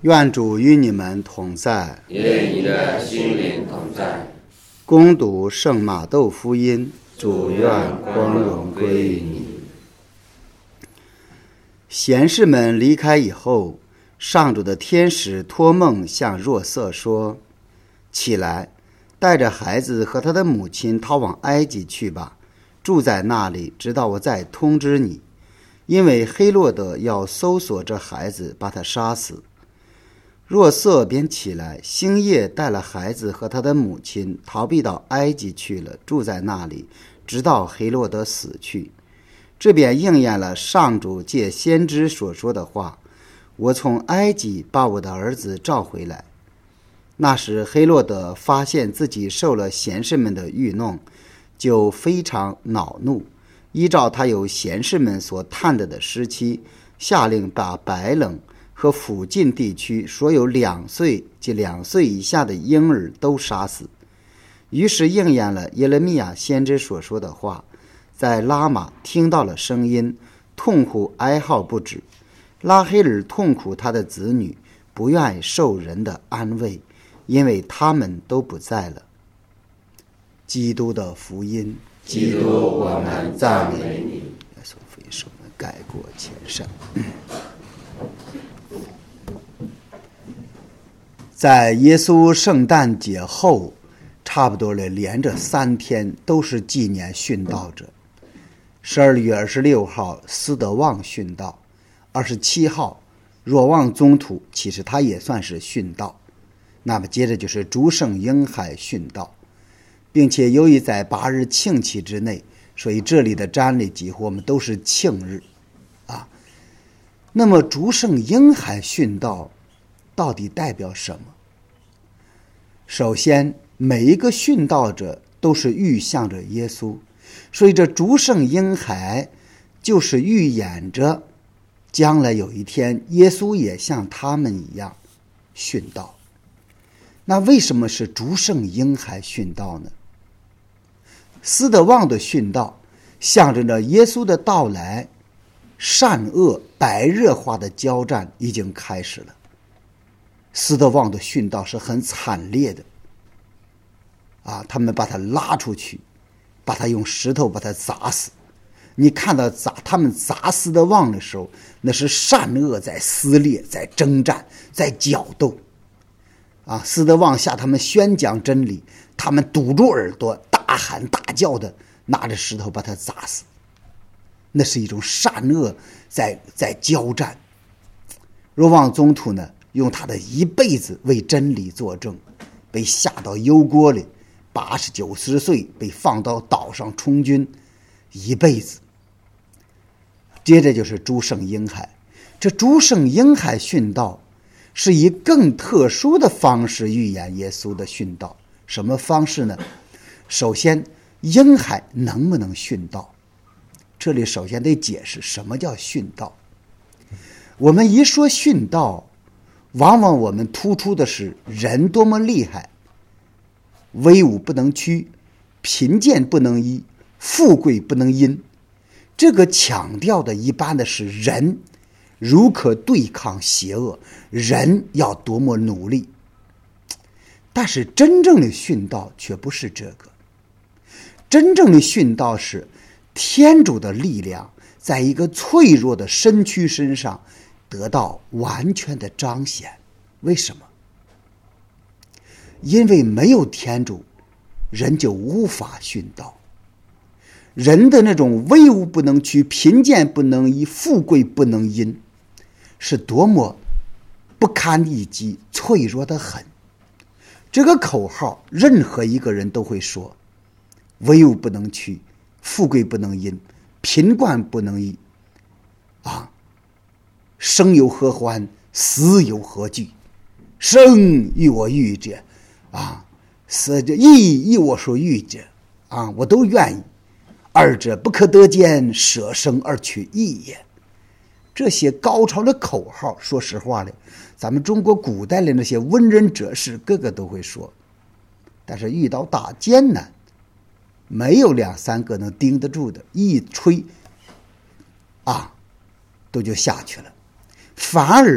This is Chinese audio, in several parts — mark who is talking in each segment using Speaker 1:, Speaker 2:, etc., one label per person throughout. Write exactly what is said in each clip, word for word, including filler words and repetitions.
Speaker 1: 愿主与你们同在，
Speaker 2: 愿你的心灵同在。
Speaker 1: 恭读圣马窦福音，主愿光荣归于你。贤士们离开以后，上主的天使托梦向若瑟说：起来，带着孩子和他的母亲逃往埃及去吧，住在那里，直到我再通知你，因为黑落德要搜索这孩子，把他杀死。若瑟便起来，星夜带了孩子和他的母亲逃避到埃及去了，住在那里，直到黑落德死去。这便应验了上主借先知所说的话：我从埃及把我的儿子召回来。那时黑落德发现自己受了贤士们的愚弄，就非常恼怒，依照他有贤士们所探得的时期，下令把白冷和附近地区所有两岁及两岁以下的婴儿都杀死。于是应验了耶勒米亚先知所说的话：在拉玛听到了声音，痛苦哀号不止。拉黑尔痛苦他的子女，不愿意受人的安慰，因为他们都不在了。基督的福音。
Speaker 2: 基督，我们赞美你。
Speaker 1: 耶稣福音是我们改过前善。在耶稣圣诞节后，差不多的连着三天都是纪念殉道者。十二月二十六号，斯德旺殉道；二十七号，若望宗徒，其实他也算是殉道。那么接着就是诸圣婴孩殉道，并且由于在八日庆期之内，所以这里的瞻礼几乎我们都是庆日啊。那么诸圣婴孩殉道到底代表什么？首先，每一个殉道者都是预象着耶稣，所以这诸圣婴孩就是预演着将来有一天耶稣也像他们一样殉道。那为什么是诸圣婴孩殉道呢？斯德旺的殉道象征着耶稣的到来，善恶白热化的交战已经开始了。斯德旺的殉道是很惨烈的啊！他们把他拉出去，把他用石头把他砸死。你看到砸他们砸斯德旺的时候，那是善恶在撕裂，在征战，在角斗啊！斯德旺向他们宣讲真理，他们堵住耳朵，大喊大叫的拿着石头把他砸死。那是一种善恶在在交战。若望宗徒呢，用他的一辈子为真理作证，被下到油锅里，八十九十岁被放到岛上充军，一辈子。接着就是诸圣婴孩，这诸圣婴孩殉道是以更特殊的方式预言耶稣的殉道。什么方式呢？首先，婴孩能不能殉道？这里首先得解释什么叫殉道。我们一说殉道，往往我们突出的是人多么厉害，威武不能屈，贫贱不能移，富贵不能因。这个强调的一般的是人如何对抗邪恶，人要多么努力。但是真正的殉道却不是这个，真正的殉道是天主的力量在一个脆弱的身躯身上得到完全的彰显。为什么？因为没有天主，人就无法殉道。人的那种威武不能屈，贫贱不能移，富贵不能因，是多么不堪一击，脆弱的很。这个口号任何一个人都会说，威武不能屈，富贵不能因，贫惯不能移啊，生有何欢，死有何惧？生与我欲者啊，死者义与我所欲者啊，我都愿意。二者不可得见，舍生而取义也。这些高潮的口号，说实话的，咱们中国古代的那些文人哲士个个都会说，但是遇到大艰难，没有两三个能顶得住的，一吹啊都就下去了。反而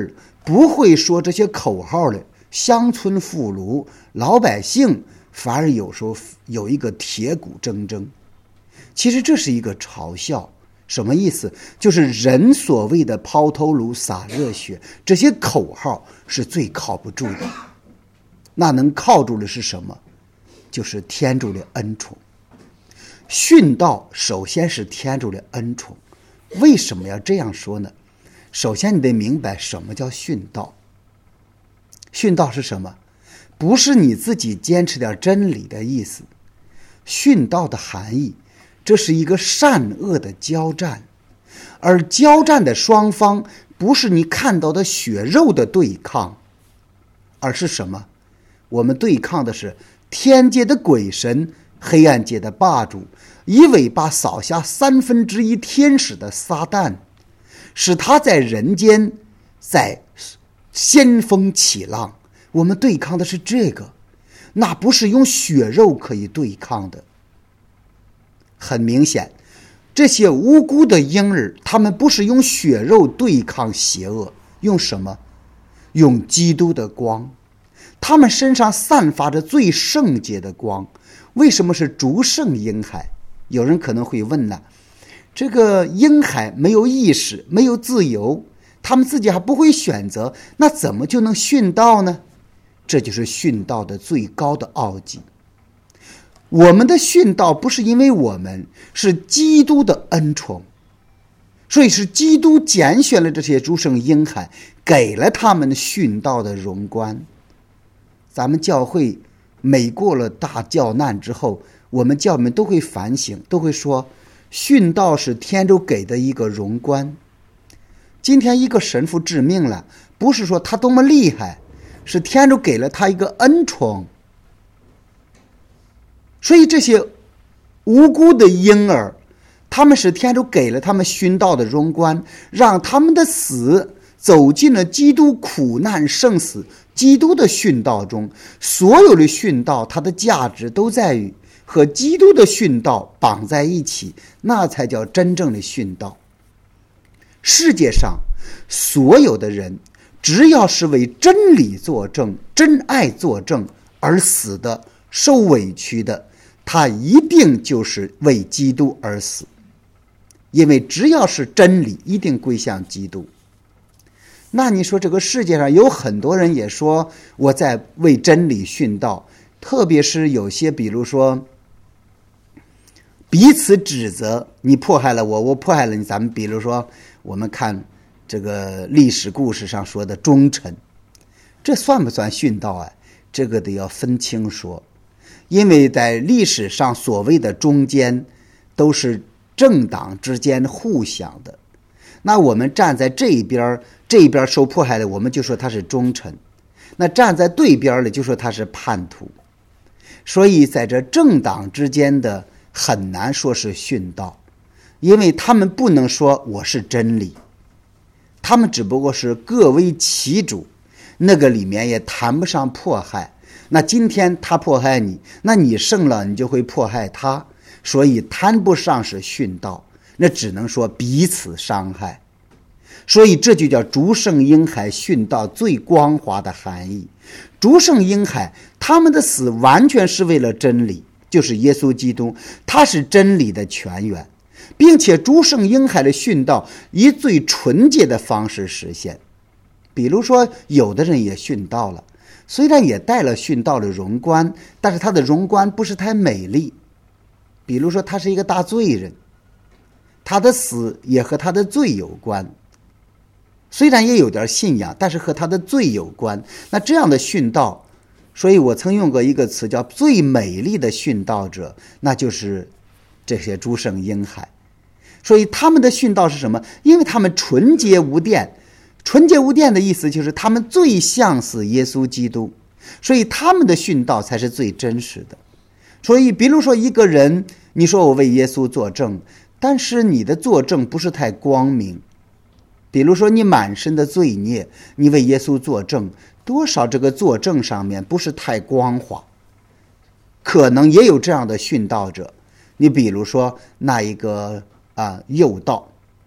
Speaker 1: 不会说这些口号的乡村妇孺老百姓，反而有时候有一个铁骨铮铮。其实这是一个嘲笑，什么意思？就是人所谓的抛头颅洒热血，这些口号是最靠不住的。那能靠住的是什么？就是天主的恩宠。殉道首先是天主的恩宠。为什么要这样说呢？首先你得明白什么叫殉道。殉道是什么？不是你自己坚持点真理的意思。殉道的含义，这是一个善恶的交战，而交战的双方不是你看到的血肉的对抗，而是什么？我们对抗的是天界的鬼神，黑暗界的霸主，以尾巴扫下三分之一天使的撒旦，使他在人间在仙风起浪。我们对抗的是这个，那不是用血肉可以对抗的。很明显，这些无辜的婴儿，他们不是用血肉对抗邪恶，用什么？用基督的光。他们身上散发着最圣洁的光。为什么是诸圣婴孩？有人可能会问了，这个婴孩没有意识，没有自由，他们自己还不会选择，那怎么就能殉道呢？这就是殉道的最高的奥迹。我们的殉道不是因为我们，是基督的恩宠。所以是基督拣选了这些诸圣婴孩，给了他们殉道的荣冠。咱们教会每过了大教难之后，我们教们都会反省，都会说殉道是天主给的一个荣冠。今天一个神父致命了，不是说他多么厉害，是天主给了他一个恩宠。所以这些无辜的婴儿，他们是天主给了他们殉道的荣冠，让他们的死走进了基督苦难圣死基督的殉道中。所有的殉道它的价值都在于和基督的殉道绑在一起，那才叫真正的殉道。世界上所有的人，只要是为真理作证、真爱作证而死的、受委屈的，他一定就是为基督而死。因为只要是真理，一定归向基督。那你说这个世界上有很多人也说我在为真理殉道，特别是有些比如说彼此指责，你迫害了我，我迫害了你。咱们比如说我们看这个历史故事上说的忠臣，这算不算殉道啊？这个得要分清说。因为在历史上所谓的忠奸都是政党之间互相的，那我们站在这一边，这一边受迫害的，我们就说他是忠臣；那站在对边的，就说他是叛徒。所以在这政党之间的很难说是殉道，因为他们不能说我是真理，他们只不过是各为其主，那个里面也谈不上迫害。那今天他迫害你，那你胜了，你就会迫害他，所以谈不上是殉道，那只能说彼此伤害。所以这就叫诸圣婴孩殉道最光华的含义。诸圣婴孩他们的死完全是为了真理，就是耶稣基督，他是真理的泉源，并且诸圣婴孩的殉道以最纯洁的方式实现。比如说有的人也殉道了，虽然也带了殉道的荣冠，但是他的荣冠不是太美丽。比如说他是一个大罪人，他的死也和他的罪有关，虽然也有点信仰，但是和他的罪有关。那这样的殉道，所以我曾用过一个词叫最美丽的殉道者，那就是这些诸圣婴孩。所以他们的殉道是什么？因为他们纯洁无玷。纯洁无玷的意思就是他们最像似耶稣基督，所以他们的殉道才是最真实的。所以比如说一个人，你说我为耶稣作证，但是你的作证不是太光明。比如说你满身的罪孽，你为耶稣作证，多少这个作证上面不是太光滑，可能也有这样的殉道者。你比如说那一个啊诱道，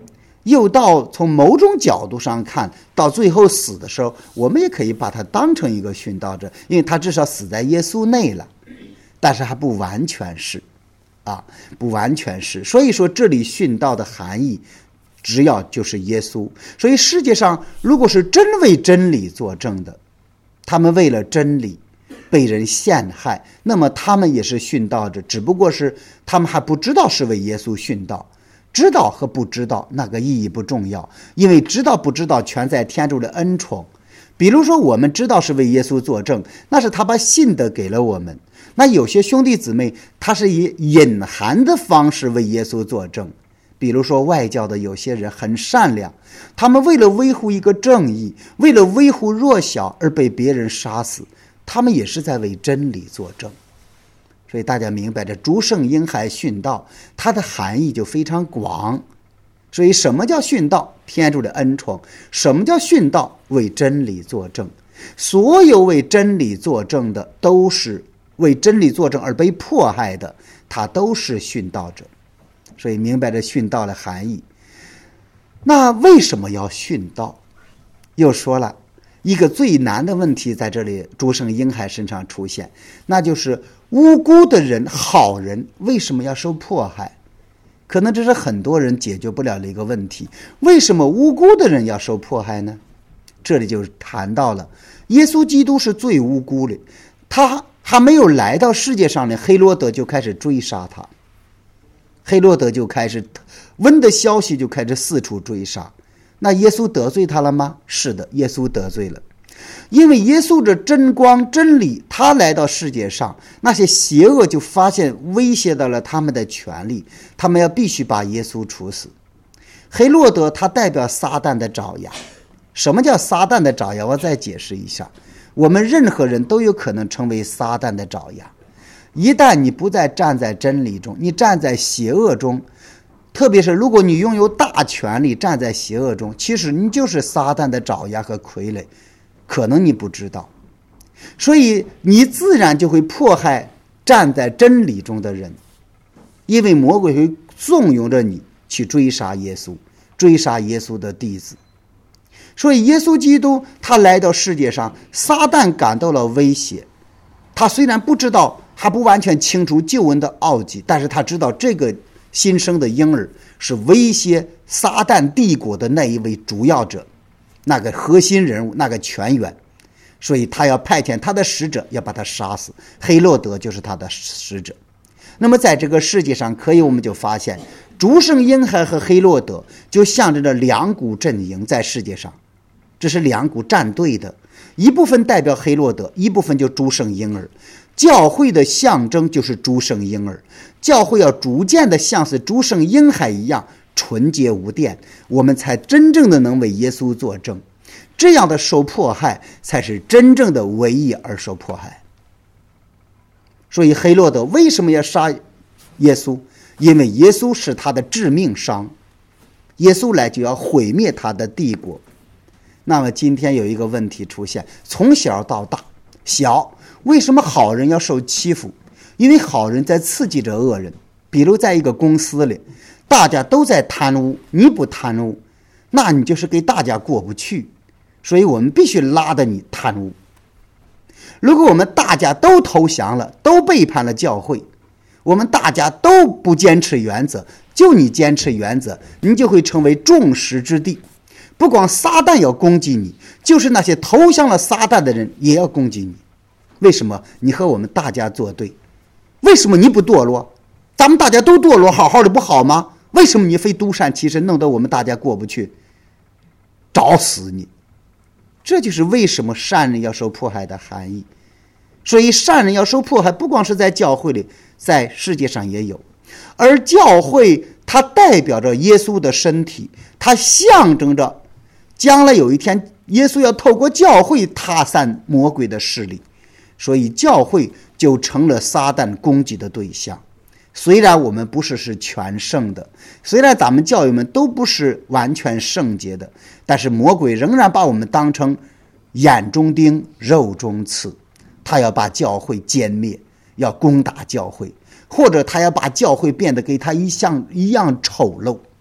Speaker 1: 又到从某种角度上看，到最后死的时候，我们也可以把他当成一个殉道者，因为他至少死在耶稣内了，但是还不完全是啊，不完全是。所以说这里殉道的含义只要就是耶稣。所以世界上如果是真为真理作证的，他们为了真理被人陷害，那么他们也是殉道者，只不过是他们还不知道是为耶稣殉道。知道和不知道那个意义不重要，因为知道不知道全在天主的恩宠。比如说我们知道是为耶稣作证，那是他把信德给了我们。那有些兄弟姊妹他是以隐含的方式为耶稣作证，比如说外教的有些人很善良，他们为了维护一个正义，为了维护弱小而被别人杀死，他们也是在为真理作证。所以大家明白，这诸圣婴孩殉道它的含义就非常广。所以什么叫殉道？天主的恩宠。什么叫殉道？为真理作证。所有为真理作证的，都是为真理作证而被迫害的，他都是殉道者。所以明白这殉道的含义。那为什么要殉道？又说了一个最难的问题，在这里诸圣婴孩身上出现，那就是无辜的人、好人为什么要受迫害？可能这是很多人解决不了的一个问题。为什么无辜的人要受迫害呢？这里就谈到了耶稣基督是最无辜的，他还没有来到世界上呢，黑罗德就开始追杀他，黑罗德就开始闻的消息就开始四处追杀。那耶稣得罪他了吗？是的，耶稣得罪了。因为耶稣的真光真理，他来到世界上，那些邪恶就发现威胁到了他们的权利，他们要必须把耶稣处死。黑罗德他代表撒旦的爪牙。什么叫撒旦的爪牙？我再解释一下。我们任何人都有可能成为撒旦的爪牙。一旦你不再站在真理中，你站在邪恶中，特别是如果你拥有大权力站在邪恶中，其实你就是撒旦的爪牙和傀儡，可能你不知道。所以你自然就会迫害站在真理中的人，因为魔鬼会纵容着你去追杀耶稣，追杀耶稣的弟子。所以耶稣基督他来到世界上，撒旦感到了威胁。他虽然不知道，还不完全清楚救恩的奥迹，但是他知道这个新生的婴儿是威胁撒旦帝国的那一位主要者，那个核心人物，那个泉源。所以他要派遣他的使者要把他杀死，黑罗德就是他的使者。那么在这个世界上，可以我们就发现诸圣婴孩和黑罗德就象征着两股阵营在世界上，这是两股战队的，一部分代表黑罗德，一部分就诸圣婴儿。教会的象征就是诸圣婴儿，教会要逐渐的像是诸圣婴孩一样纯洁无玷，我们才真正的能为耶稣作证。这样的受迫害才是真正的为义而受迫害。所以黑罗德为什么要杀耶稣？因为耶稣是他的致命伤，耶稣来就要毁灭他的帝国。那么今天有一个问题出现，从小到大，小为什么好人要受欺负？因为好人在刺激着恶人。比如在一个公司里，大家都在贪污，你不贪污，那你就是给大家过不去，所以我们必须拉着你贪污。如果我们大家都投降了，都背叛了教会，我们大家都不坚持原则，就你坚持原则，你就会成为众矢之的。不光撒旦要攻击你，就是那些投降了撒旦的人也要攻击你。为什么？你和我们大家作对。为什么你不堕落？咱们大家都堕落，好好的不好吗？为什么你非独善其身，弄得我们大家过不去？找死你！这就是为什么善人要受迫害的含义。所以善人要受迫害，不光是在教会里，在世界上也有。而教会它代表着耶稣的身体，它象征着将来有一天耶稣要透过教会踏散魔鬼的势力，所以教会就成了撒旦攻击的对象。虽然我们不是是全圣的，虽然咱们教友们都不是完全圣洁的，但是魔鬼仍然把我们当成眼中钉肉中刺，他要把教会歼灭，要攻打教会，或者他要把教会变得给他一像一样丑陋。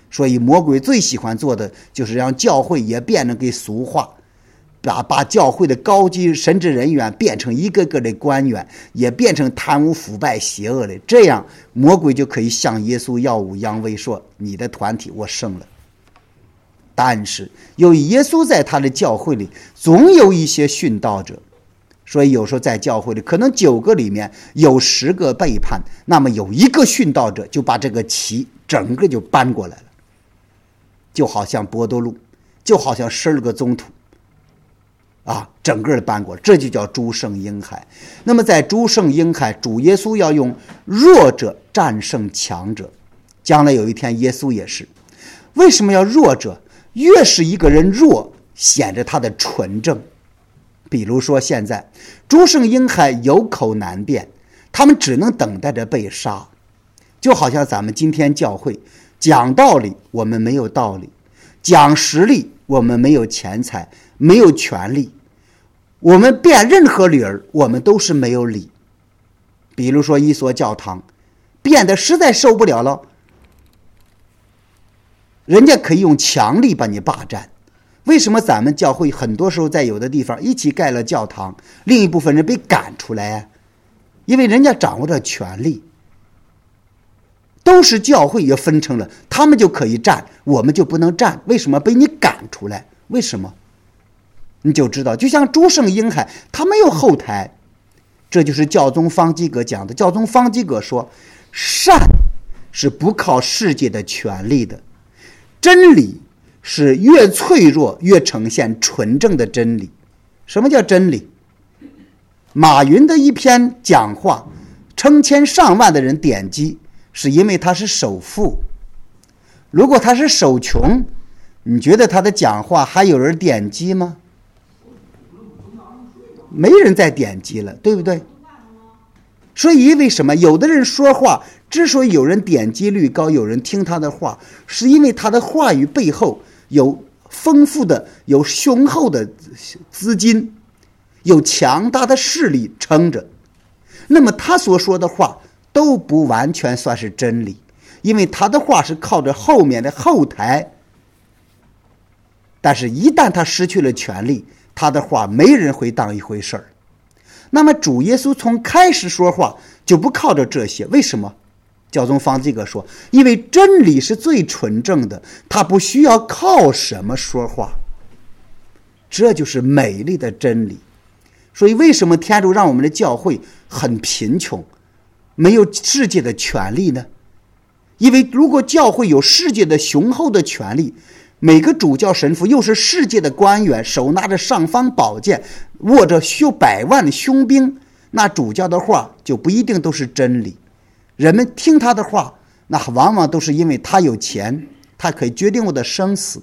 Speaker 1: 所以魔鬼最喜欢做的就是让教会也变成给俗化，把把教会的高级神职人员变成一个个的官员，也变成贪污腐败邪恶的，这样魔鬼就可以向耶稣耀武扬威，说你的团体我胜了。但是由于耶稣在他的教会里总有一些殉道者，所以有时候在教会里可能九个里面有十个背叛，那么有一个殉道者就把这个旗整个就搬过来了，就好像博多禄，就好像十二个宗徒啊，整个的搬过来，这就叫诸圣婴海。那么在诸圣婴海，主耶稣要用弱者战胜强者，将来有一天耶稣也是。为什么要弱者？越是一个人弱，显着他的纯正。比如说现在诸圣婴海有口难辩，他们只能等待着被杀，就好像咱们今天教会讲道理我们没有道理，讲实力我们没有钱财，没有权利，我们辩任何理儿我们都是没有理。比如说一所教堂辩得实在受不了了，人家可以用强力把你霸占。为什么咱们教会很多时候在有的地方一起盖了教堂，另一部分人被赶出来啊？因为人家掌握着权力，都是教会也分成了，他们就可以站，我们就不能站。为什么被你赶出来？为什么？你就知道，就像诸圣婴海，他没有后台。这就是教宗方济各讲的。教宗方济各说，善是不靠世界的权力的，真理是越脆弱越呈现纯正的真理。什么叫真理？马云的一篇讲话，成千上万的人点击，是因为他是首富。如果他是首穷，你觉得他的讲话还有人点击吗？没人再点击了，对不对？所以因为什么？有的人说话之所以有人点击率高，有人听他的话，是因为他的话语背后有丰富的、有雄厚的资金，有强大的势力撑着。那么他所说的话都不完全算是真理，因为他的话是靠着后面的后台。但是一旦他失去了权力，他的话没人会当一回事儿。那么主耶稣从开始说话就不靠着这些，为什么？教宗方济各说，因为真理是最纯正的，他不需要靠什么说话，这就是美丽的真理。所以为什么天主让我们的教会很贫穷，没有世界的权利呢？因为如果教会有世界的雄厚的权利，每个主教神父又是世界的官员，手拿着尚方宝剑，握着数百万的凶兵，那主教的话就不一定都是真理。人们听他的话，那往往都是因为他有钱，他可以决定我的生死。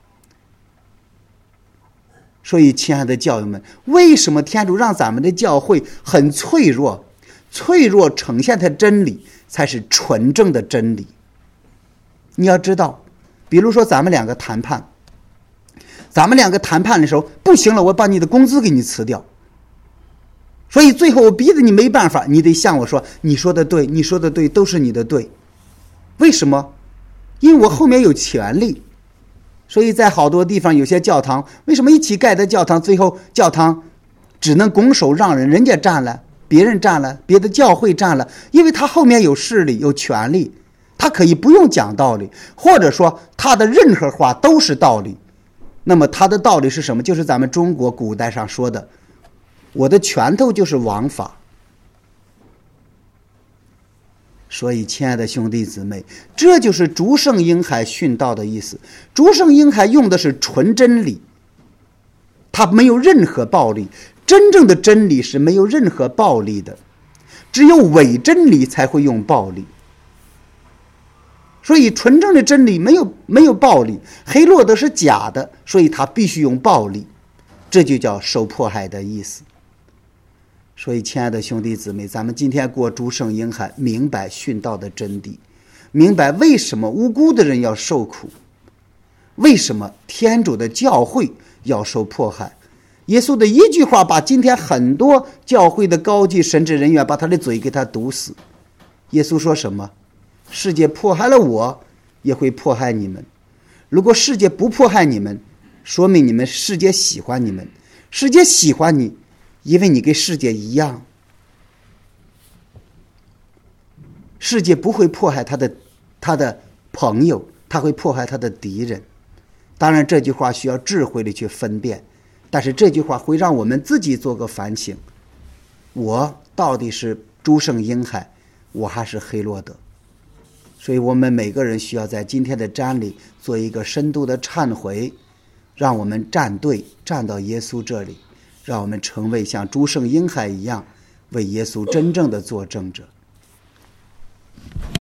Speaker 1: 所以亲爱的教友们，为什么天主让咱们的教会很脆弱？脆弱呈现的真理才是纯正的真理。你要知道，比如说咱们两个谈判，咱们两个谈判的时候，不行了，我把你的工资给你辞掉。所以最后我逼得你没办法，你得向我说，你说的对，你说的对，都是你的对。为什么？因为我后面有权利。所以在好多地方有些教堂，为什么一起盖的教堂，最后教堂只能拱手让人，人家占了，别人占了，别的教会占了，因为他后面有势力有权利，他可以不用讲道理，或者说他的任何话都是道理。那么他的道理是什么？就是咱们中国古代上说的，我的拳头就是王法。所以亲爱的兄弟姊妹，这就是诸圣婴海殉道的意思。诸圣婴海用的是纯真理，他没有任何暴力。真正的真理是没有任何暴力的，只有伪真理才会用暴力。所以纯正的真理没有没有暴力，黑落德是假的，所以他必须用暴力，这就叫受迫害的意思。所以亲爱的兄弟姊妹，咱们今天过诸圣婴海，明白殉道的真谛，明白为什么无辜的人要受苦，为什么天主的教会要受迫害。耶稣的一句话把今天很多教会的高级神职人员把他的嘴给他堵死。耶稣说什么？世界迫害了我， 也会迫害你们。如果世界不迫害你们，说明你们世界喜欢你们。世界喜欢你，因为你跟世界一样。世界不会迫害他的他的朋友，他会迫害他的敌人。当然这句话需要智慧的去分辨，但是这句话会让我们自己做个反省，我到底是诸圣婴海，我还是黑落德？所以我们每个人需要在今天的瞻礼做一个深度的忏悔，让我们站对，站到耶稣这里，让我们成为像诸圣婴海一样为耶稣真正的作证者。